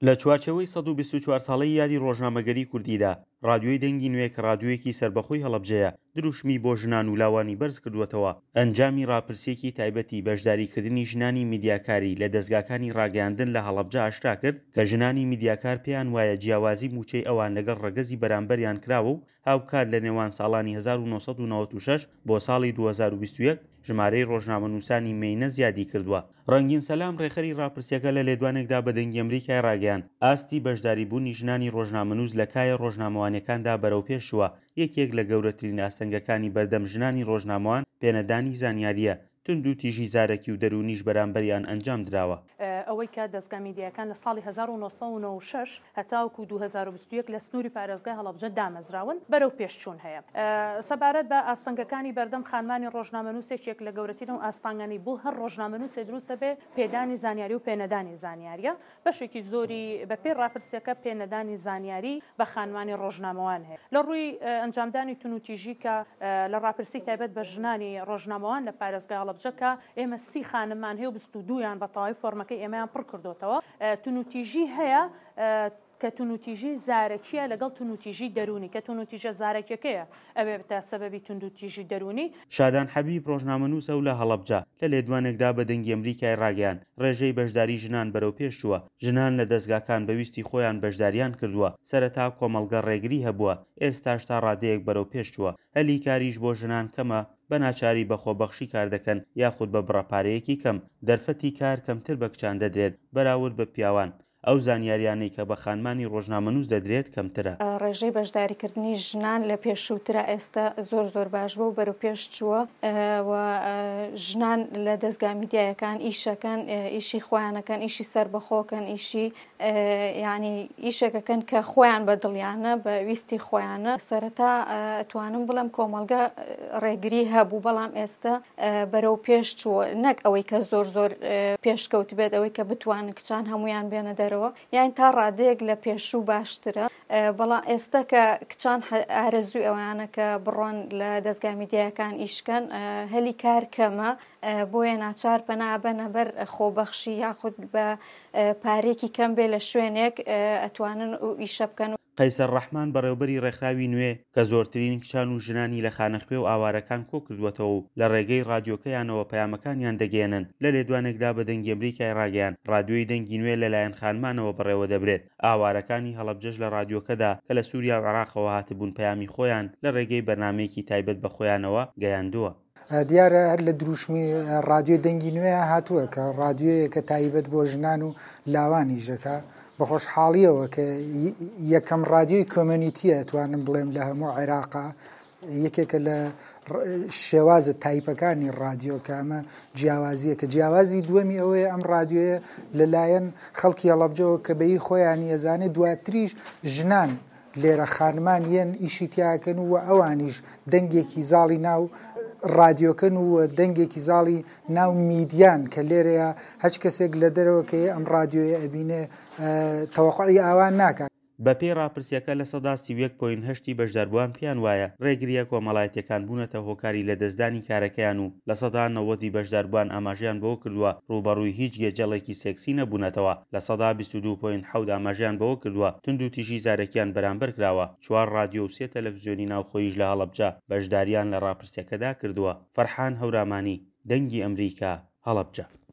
لە چوارچەوەی 124 ساڵەی یادی ڕۆژنامەگەری کوردیدا ڕادیۆی دەنگی نوێ کە ڕادیۆیەکی سربەخۆی هەڵەبجەیە دروشمی بۆ ژنان و لاوانی بەرز کردووەتەوە ئەنجامی ڕاپرسیەکی تایبەتی بەشداریکردنی ژنانی میدیاکاری لە دەستگاکانی ڕاگەیاندن لە هەڵەبجە ئاشکرا کرد کە ژنانی میدیاکار پێیان وایە جیاوازی موچەی ئەوان لەگەڵ ڕەگەزی بەرامبەریان کراوە و هاوکات لە نێوان ساڵانی 1996 بۆ ساڵی 2021 ژمارەی ڕۆژنامەنووسانی مێینە زیادی کردووە. ڕەنگین سەلام ڕێخەری ڕاپرسیەکە لە لێدوانێکدا بە دەنگی ئەمریکای ڕاگەیاند ئاستی بەشداریبوونی ژنانی ڕۆژنامەنووس لە کایە ڕۆژنامەوانیەکاندا بەرەوپێشوە. یەکێک لە گەورەترین ئاستەنگەکانی بەردەم ژنانی ڕۆژنامەوان پێنەدانی زانیاریە. تند و تیژی زارەکی و دەرونیش بەرامبەریان ئەنجام درراوە. ئەوەی کە دەستگا میدیاکان لە ساڵی 1996 هەتاوکو 2021 لە سنووری پارێزگای هەڵەبجە دامەزراون بەرەو پێشچوون هەیە. سەبارەت بە ئاستەنگەکانی بەردەم خانمانی ڕۆژنامەنووسێکێک لە گەورەترین و ئاستانگانی بۆ هەر ڕۆژنامەنووسێ دروستە بێ پێدانی زانیاری و پێنەدانی زانیاریە. بەشێکی زۆری بە پێی ڕاپرسیەکە پێنەدانی زانیاری بە خانمانی ڕۆژنامەوان هەیە. لە ڕووی ئەنجامدانی تونوتیژی کە لە ڕاپرسی تایبەت بە ژنانی ڕۆژنامەوان لە پارێزگای هەڵەبجەکە ئێمە 30 خانمان هەیە و 22یان بە تەواوی فۆرمەکەی ئێمەیان پڕ کردوتەوە. تونوتیژی هەیە کە تونوتیژی زارەکیە لەگەڵ تونوتیژی دەرونی کە تونوتیژە زارەکیەکەیە ئەبێ تا سەبەبی تونوتیژی دەرونی. شادان حەبیب ڕۆژنامەنووسە و لە هەڵەبجە لە لێدوانێکدا بە دەنگی ئەمریکای ڕاگەیاند ڕێژەی بەشداری ژنان بەرەو پێشچووە. ژنان لە دەستگاکان بەویستی خۆیان بەشداریان کردووە. سەرەتا کۆمەڵگە ڕێگری هەبووە، ئێستاش تا ڕادەیەک بەرەو پێشچووە. هەلی کاریش بۆ ژنان کەمە، بە ناچاری بە خۆبەخشی کار دەکەن یاخود بە بڕەپارەیەکی کەم. دەرفەتی کار کەمتر بە کچان دەدرێت بەراورد بە پیاوان. ئەو زانیاریانەی کە بە خانمانی ڕۆژنامەنووس دەدرێت کەمترە. ڕێژەی بەشداریکردنی ژنان لە پێشووترە ئێستا زۆر باش بوو و بەرەو پێش چووە و ژنان لە دەستگا میدیایەکان ئیشەکەن، ئیشی خۆیانەکەن، ئیشی سربەخۆکەن، ئیشی یعنی ئیشێکەکەن کە خۆیان بە دڵیانە بە ویستی خۆیانە. سەرەتا ئەتوانم بڵم کۆمەڵگە ڕێگری هەبوو بەڵام ئێستا بەرەو پێش چووە، نەک ئەوەی کە زۆر پێشکەوت بێت ئەوەی کە بتوان کچان هەمویان بێنە دەرەوە، یان تا ڕادەیەک لە پێشوو باشترە. بەڵام ئێستا کە کچان ئارەزوی ئەویانە کە بڕۆن لە دەستگا میدیاکان ئیشکەن هەلی کار کەمە، بۆیە ناچار پەنابەنە بەر خۆبەخشی یاخود بە پارێکی کەم بێ لە شوێنێک ئەتوانن و ئیشە بکەن. قەیسەر ڕەحمان بەڕێوەبەری ڕێکخراوی نوێ کە زۆرترین کچان و ژنانی لە خانەخوێ و ئاوارەکان کۆ کردووەتەوە و لە ڕێگەی ڕادیۆکەیانەوە پەیامەکانیان دەگەێنن لە لێدوانێکدا بە دەنگی ئەمریکای ڕاگەیاند ڕادیۆی دەنگی نوێ لەلایەن خانمانەوە بەڕێوە دەبرێت. ئاوارەکانی هەڵەبجەش لە ڕادیۆکەدا کە لە سووریا و عێراقەوە هاتبوون پەیامی خۆیان لە ڕێگەی بەرنامەیەکی تایبەت بە خۆیانەوە گەیاندووە. دیارە هەر لە دروشمی ڕادیۆ دەنگی نوێ هاتووە کە ڕادیۆیەکە تایبەت بۆ ژنان و لاوانی ژەکە بە خۆشحاڵیەوە کە یەکەم ڕادیۆی کۆمەنیتیە توانم بڵێم لە هەموو عێراقا یەکێکە لە شێوازە تایپەکانی ڕادیۆکامە جیاوازیە کە جیاوازی دووەمی ئەوەیە ئەم ڕادیۆیە لەلایەن خەڵکی هەڵەبجەوە کە بەی خۆیانی ئەزانێت دواتریش ژنان لێرە خانمان یەن ئیشی تیاکەن و ئەوانیش دەنگێکی زاڵی ناو ڕادیۆکەن و دەنگێکی زاڵی ناو میدیان کە لێرەیە هەچ کەسێک لە دەرەوە کە ئەم ڕادیۆیە ئەبینێ تەوەقعی ئاوان ناکات. بە پێی ڕاپرسیەکە لە سەدا 31.8 بەشداربووان پیان وایە ڕێگریە کۆمەڵایەتیەکان بوونەتە هۆکاری لە دەستدانی کارەکەیان و لە سەدا 90 بەشداربووان ئاماژیان بەوە کردووە ڕوبەڕووی هیچ گێجەڵێکی سێکسی نەبوونەتەوە. لە سەدا 22.7 ئاماژیان بەوە کردووە تند و تیژی زارەکیان بەرامبەر کراوە. 4 ڕادیۆ و 3 تەلەڤیزیۆنی ناوخۆیش لە هەڵەبجە بەشداریان لە ڕاپرسیەکەدا کردووە. فەرحان هەورامانی، دەنگی ئەمریکا، هەڵەبجە.